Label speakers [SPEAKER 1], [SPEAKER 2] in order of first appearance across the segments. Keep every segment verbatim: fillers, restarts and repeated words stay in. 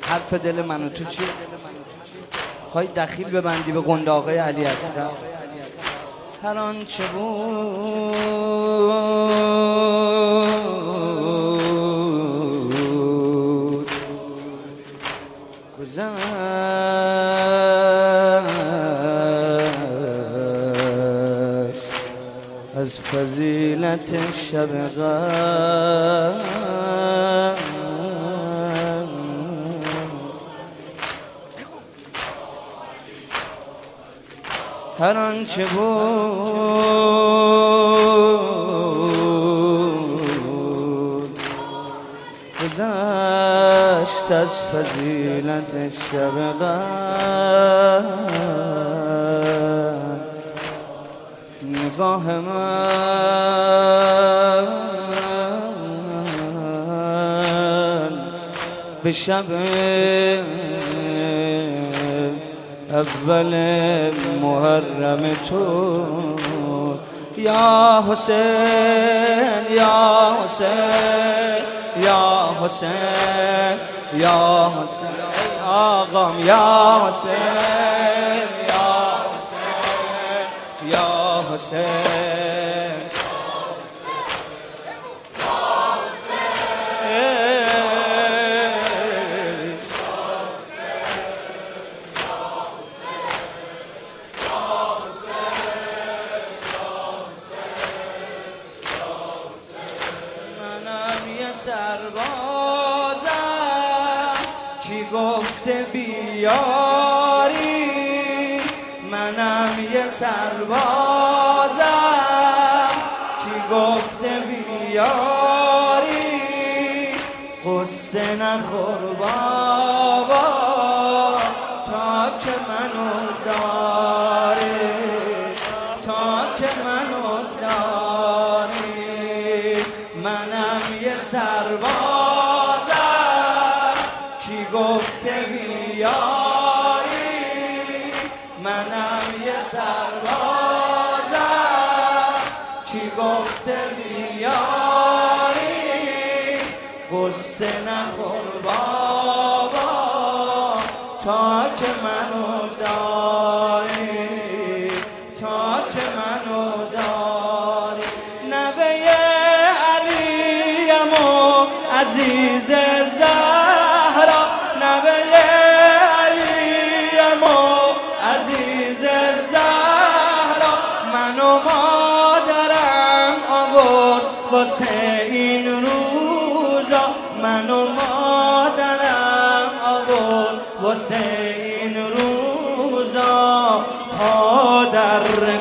[SPEAKER 1] حرف دل منو تو چی؟ خواهی دخیل ببندی به قند آقای علی اصغر؟ هر آنچه بود گذشت از فضیلت شب قدر، هر آنچه بود گذشت از فضیلت شب قدر. نگاه من به شب اول محرم تو یا حسین یا حسین یا حسین یا حسین آقام یا حسین یا حسین یا حسین سربازم کی گفته بیاری، منم یه سربازم کی گفته بیاری، قصه نخور بابا تا که منو داری، تا که منو داری. منم یه سربازم کی گفته بیاری، منم یه سربازم کی گفته بیاری، قصه نخور بابا تا که منو داری، تا که منو داری. نوه عزیز زهرا، نوه علیم و عزیز زهرا، من و مادرم آورد واسه این روزا، من و مادرم آورد واسه این روزا. تا در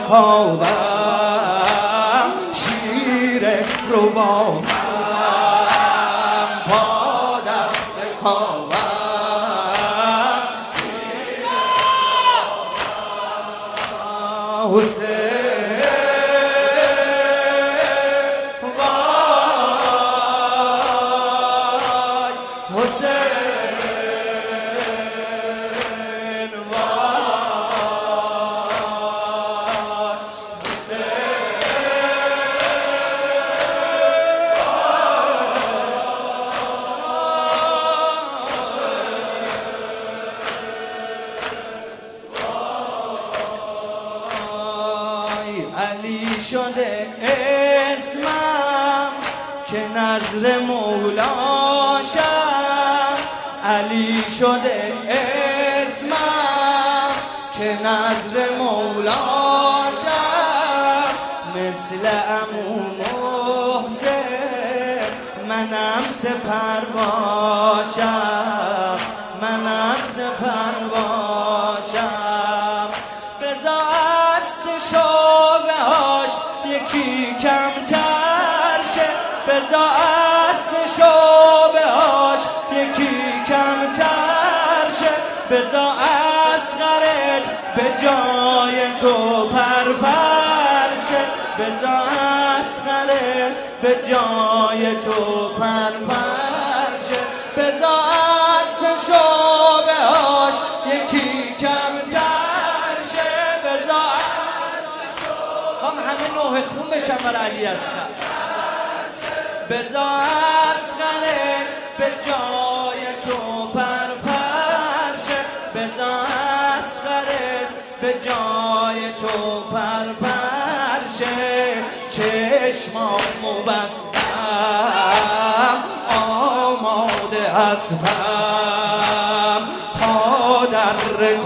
[SPEAKER 1] رکابم شیر ربابم، حسین وای حسین وای علی شده اسمم که نظر مولاشم، علی شده اسمم که نظر مولاشم. مثل عمو محسن منم سپر باشم، منم سپر باشم. بذار شعبه هاش یکی کمتر شه، بذار اصل شعبه هاش یکی کمتر شه، بذار اصغرت به جای تو پرپر شه، بذار اصغرت به جای تو پرپر شه، بذار اصل شعبه هاش یکی کمتر شه، بذار همه نوح خون بشن برای علی اصغر. بذار اصغر به جای تو پر پر بستم آماده هستم تا در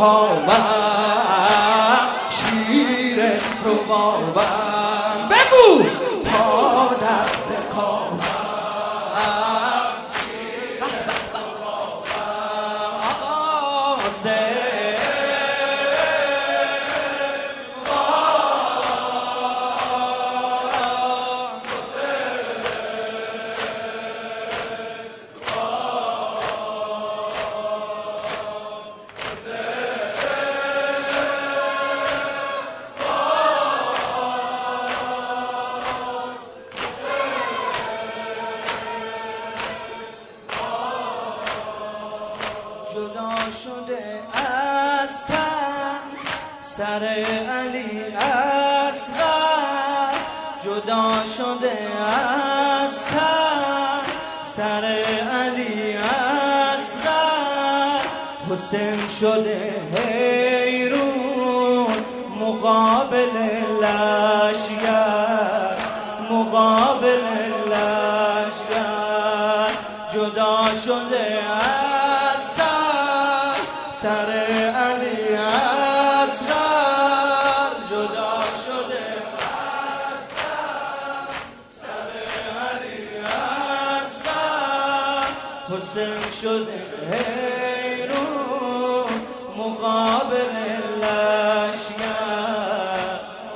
[SPEAKER 1] رکابم شیر ربابم بگو تا در رکابم شیر ربابم آقا جدا شده از تن سر علی اصغر جدا شده از تن سر علی اصغر حسین شده حیرون مقابل لشگر مقابل لشگر جدا شده از سر علی اصغر جدا شده از سر علی اصغر حسین شده حیرون مقابل لشگر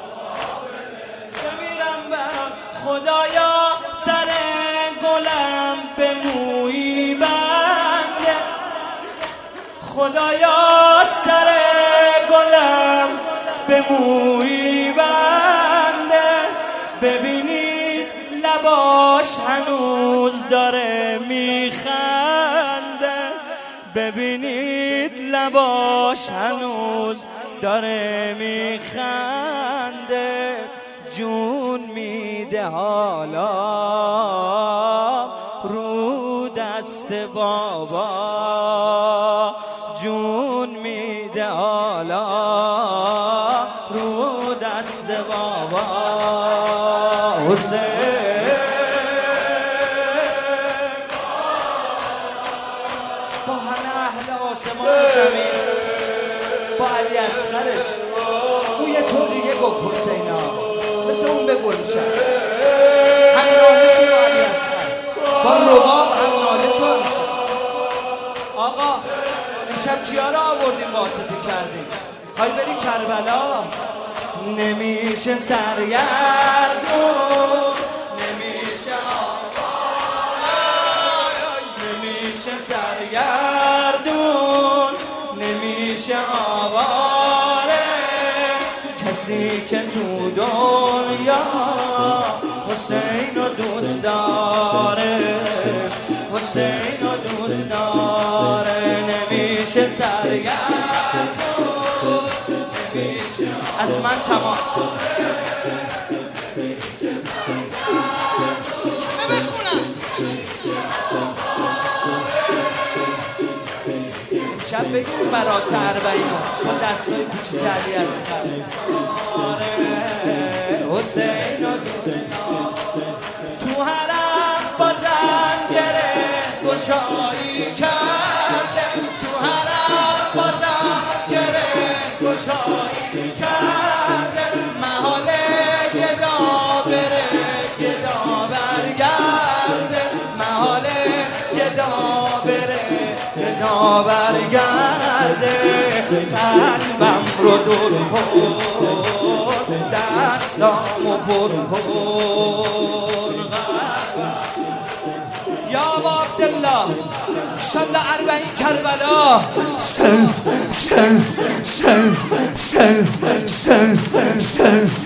[SPEAKER 1] بمیرم برم خدایا سر گلم به مویی بنده خدایا سر گلم به مویی بنده ببینید لباش هنوز داره میخنده ببینید لباش هنوز داره میخنده جون میده حالا رو دست بابا جون میده حالا رو دست بابا حسین با همه اهل آسمان و زمین با علی اصغرش او یه طور دیگه گفت حسینا مثل اون به گلشن همنالشی با علی اصغر با رباب همنالش رو همشن آقا امشب چیا را آوردیم واسطه کردیم های بریم کربلا نمیشه سرگردون نمیشه آواره نمیشه سرگردون نمیشه آواره کسی که تو دنیا حسین رو دوست داره حسین رو دوست داره نمیشه سرگردون از من تمام شب بگیم برات اربعین با دستای کوچیک علی اصغر حسین رو تو حرم بازم گرفت گشایی کرده تو حرم بازم گرفت گشایی کرده محاله گدا بره گدا برگرده محاله گدا بره گدا برگرده قلبم رو دور کن دستامو پر کن یا عبدالله شب اربعین کربلا سلف سلف سلف سلف سلف سلف